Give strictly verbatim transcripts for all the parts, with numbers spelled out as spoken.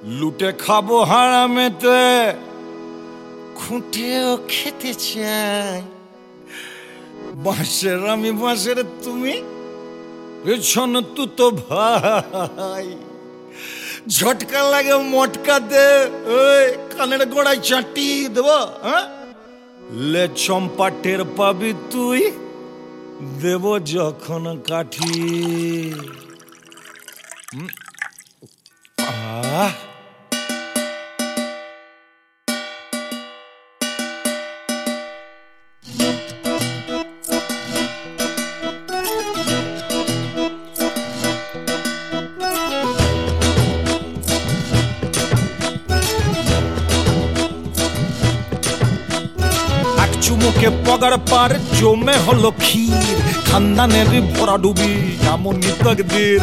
লুটে খাবো হারামেতে, খুঁটেও খেতে চাই। বাঁশের আমি বাঁশের তুমি, পেছন তু তো ভাই। ঝটকা লাগে মটকা দে, ওই কানের গোড়ায় চাটি দেব। লে চম্পা টের পাবি তুই, দেব যখন কাঠি। আহ চুমুকে পগার পার জমে হলো ক্ষীর, খানদানের ভরা ডুবি এমনই তাকদীর।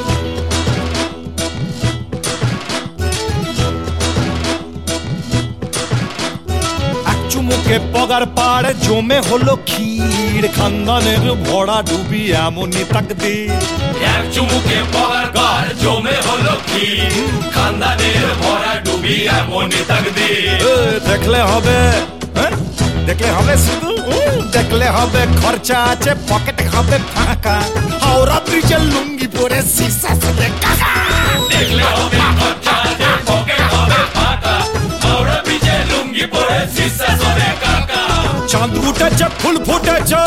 এক চুমুকে পগার পার জমে হলো ক্ষীর, খানদানের ভরা ডুবি এমনই তাকদীর। এক চুমুকে পগার পার জমে হলো ক্ষীর, খানদানের ভরা ডুবি এমনই তাকদীর। দেখলে হবে, দেখলে হবে শুধু দেখলে হবে খরচা আছে, পকেট হবে ফাঁকা। হাওড়া ব্রিজের লুঙ্গি পরে সিসা সাথে কাকা। দেখলে হবে খরচা আছে, পকেট হবে ফাঁকা। হাওড়া ব্রিজের লুঙ্গি পরে সিসা সাথে কাকা। চাঁদ উঠেছে, ফুল ফুটেছে,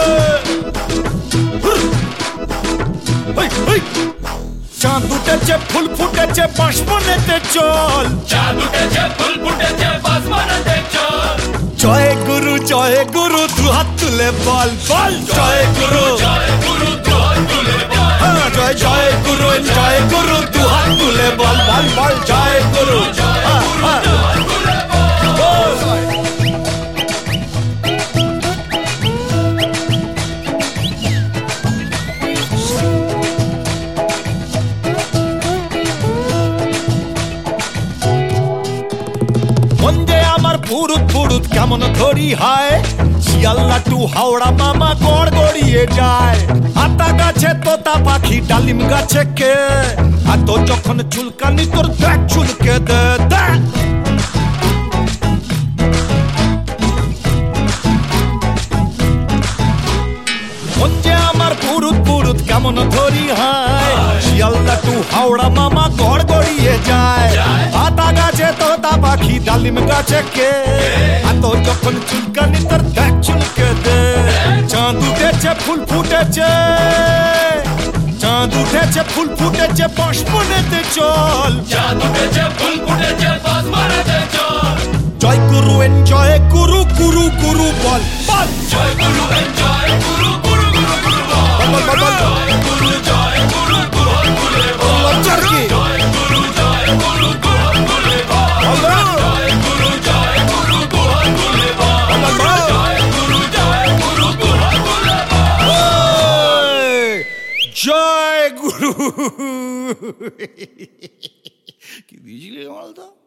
চাঁদ উঠেছে, ফুল ফুটেছে, বাঁশ বনেতে চল। চাঁদ উঠেছে, ফুল ফুটেছে, বাঁশ বনেতে চল। জয় গুরু জয় গুরু, দু হাত তুলে বল বল জয় গুরু। জয় গুরু দু হাত তুলে বল। হ্যাঁ জয় জয় গুরু জয় গুরু, দু হাত তুলে বল বল বল জয় গুরু। হ্যাঁ হ্যাঁ পুরুত পুরুত কেমন ধরি হায়, শিয়ালদা টু হাওড়া মামা গড় গড়িয়ে যায়। আতা গাছে তোতা পাখি, ডালিম গাছে কে, আর তো যখন চুলকানি তোর দেখ চুলকে দে দেখ। যে আমার পুরুত পুরুত কেমন ধরি হায়, শিয়ালদা টু হাওড়া মামা গড় গড়িয়ে যায়। আতা গাছে তোতা পাখি, ডালিম গাছে কে, আর তো যখন চুলকানি তোর দেখ চুলকে দে। চাঁদ উঠেছে, ফুল ফুটেছে, চাঁদ উঠেছে, ফুল ফুটেছে, বাঁশ বনেতে চল। চাঁদ উঠেছে, ফুল ফুটেছে, বাঁশ বনেতে চল। জয় গুরু এনজয় গুরু গুরু গুরু বল বল জয় গুরু এনজয় গুরু গুরু গুরু গুরু বল বল বল। জয় গুরু জয় গুরু দু হাত তুলে বল। লজ্জার কি? জয় গুরু জয় গুরু দু হাত তুলে বল। জয় গুরু জয় গুরু দু হাত তুলে বল। জয় গুরু জয় গুরু দু হাত তুলে বল। জয় গুরু। কি দিয়েছিলি মালটা?